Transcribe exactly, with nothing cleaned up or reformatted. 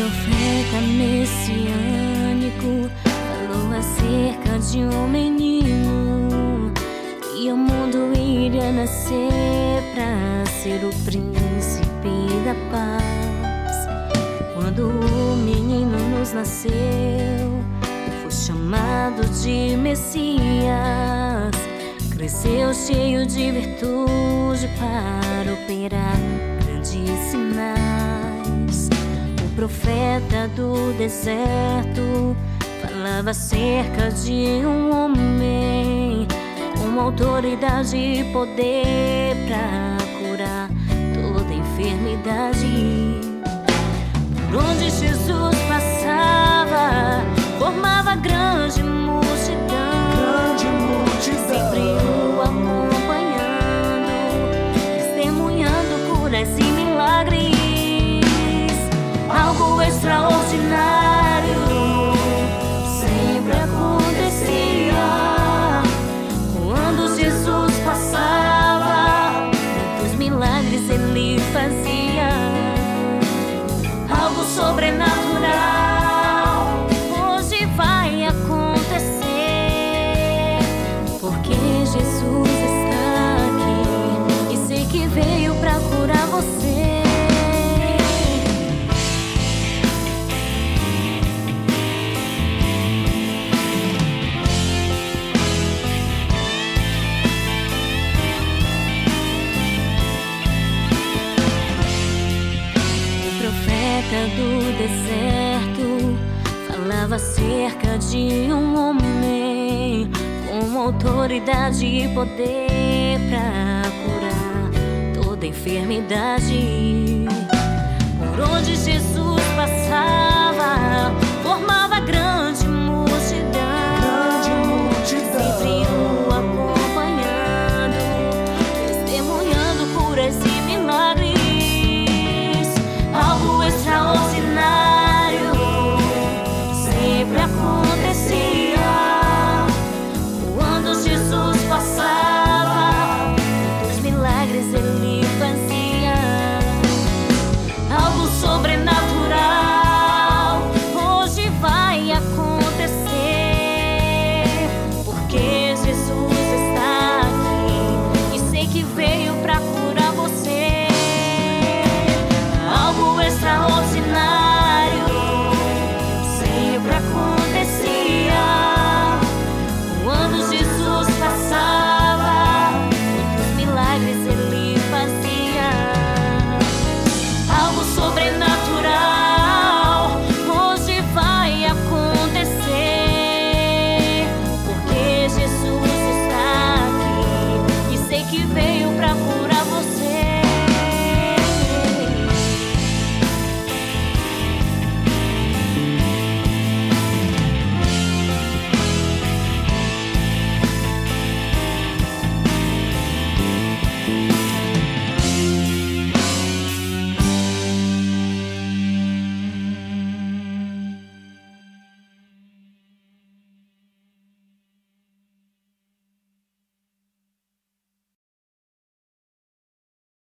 profeta messiânico falou acerca de um menino e o mundo iria nascer pra ser o príncipe da paz. Quando o menino nos nasceu, foi chamado de Messias. Cresceu cheio de virtude para operar grandes sinais. O profeta do deserto falava acerca de um homem com autoridade e poder para curar toda enfermidade. Por onde Jesus passava, formava grande multidão, grande multidão, sempre o acompanhando, testemunhando curas e milagres. Algo extraordinário sempre acontecia quando Jesus passava. Muitos milagres ele fazia, algo sobrenatural hoje vai acontecer, porque Jesus está aqui e sei que veio pra curar você. Do deserto falava acerca de um homem com autoridade e poder para curar toda enfermidade.